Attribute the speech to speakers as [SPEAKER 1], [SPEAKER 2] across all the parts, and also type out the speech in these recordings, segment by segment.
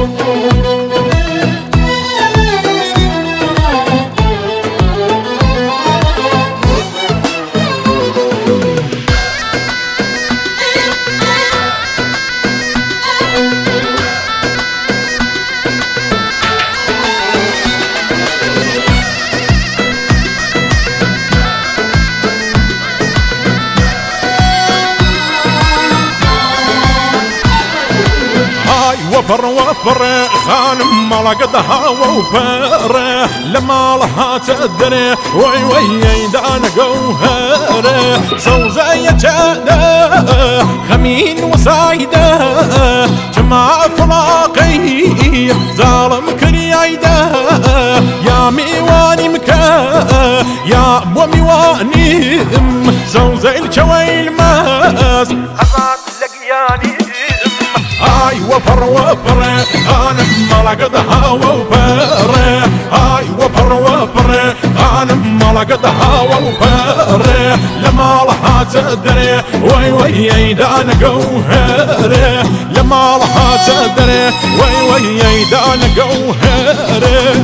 [SPEAKER 1] وفر وفر خانم ملقدها وفر لما لها تدري وي وي دان جوهر صوزي جاده خمين وسايده جماع فلاقي ظالم كريايده يا ميواني مكا يا وميواني صوزي الجويل ماس أبعد لقياني هاي وفر وفر انا ملقدها وفر هاي وفر وفر انا ملقدها وفر لما لها تدري وي وي دان جوهر لما لها تدري وي وي دان جوهر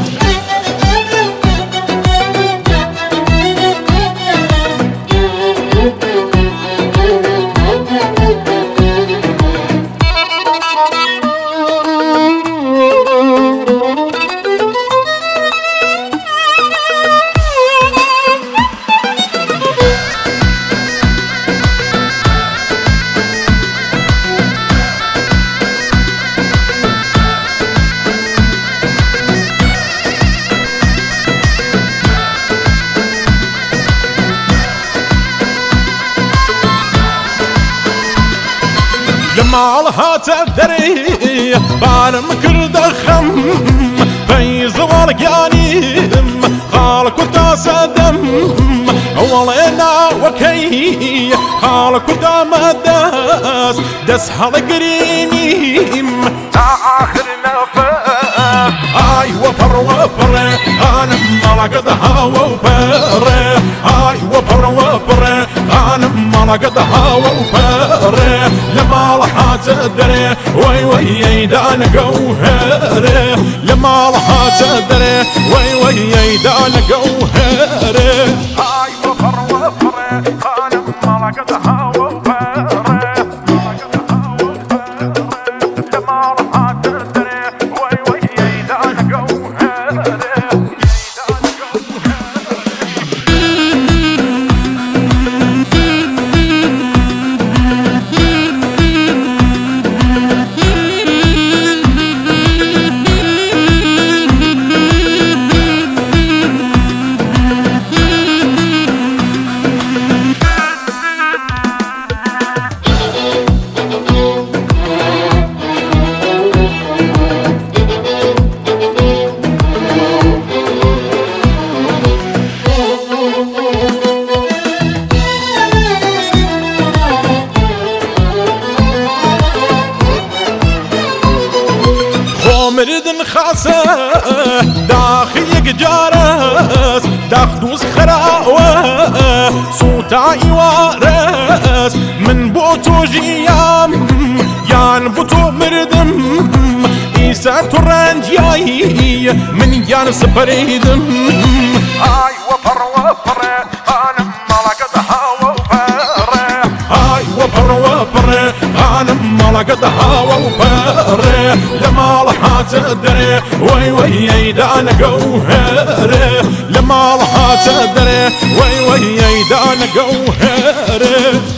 [SPEAKER 1] لما لها تدري بارم كرد خم بيز ورقاني خالك وتاسدم ولينا وكي خالك وتامداس دس هالقريني تا آخر نفس هاي وفر وفر انا ملقدها وفر هاي وفر وفر انا ملقدها وفر لما لها تدري وي وي دان جوهر لما لها تدري وي وي دان جوهر هاي وفر وفر انا ملقدها وفر لما لها تدري وي وي دان جوهر مردن خاصة داخل جارس داخدوز خراوة صوتاي وارس من بوتو جيام يان بوتو مردم إيسا ترانجياي من يان سبريدم هاي وفر وفر أنا ملقدها وفر هاي وفر وفر أنا ملقدها وفر لما لها تدري وي وي دان جوهر لما لها تدري وي وي دان جوهر